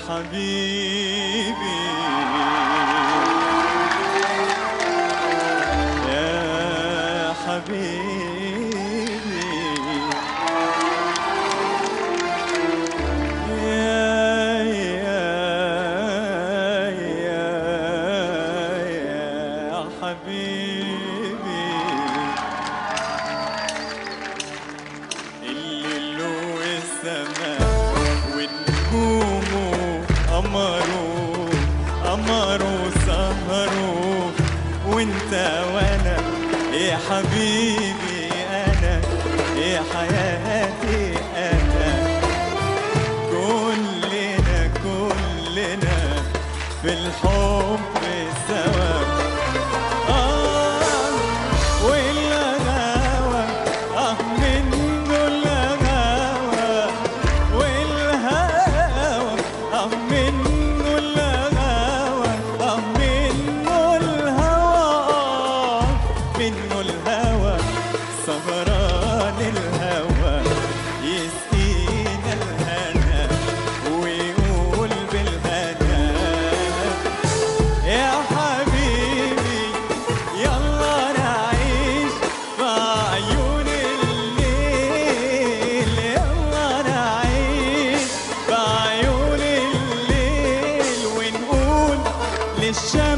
حبيبي يا حبيبي يا حبيبي الليل والسماء ونجومه قمروا سهروا وانت وانا يا حبيبي انا يا حياتي انا كلنا في الحب سوا والهوى منه الهوى والهوى منه الهوى منه الهوى سهران الهوى يسقينا الهنا ويقول بالهنا يا حبيبي يلا نعيش في عيون الليل يلا نعيش في عيون الليل ونقول للشمس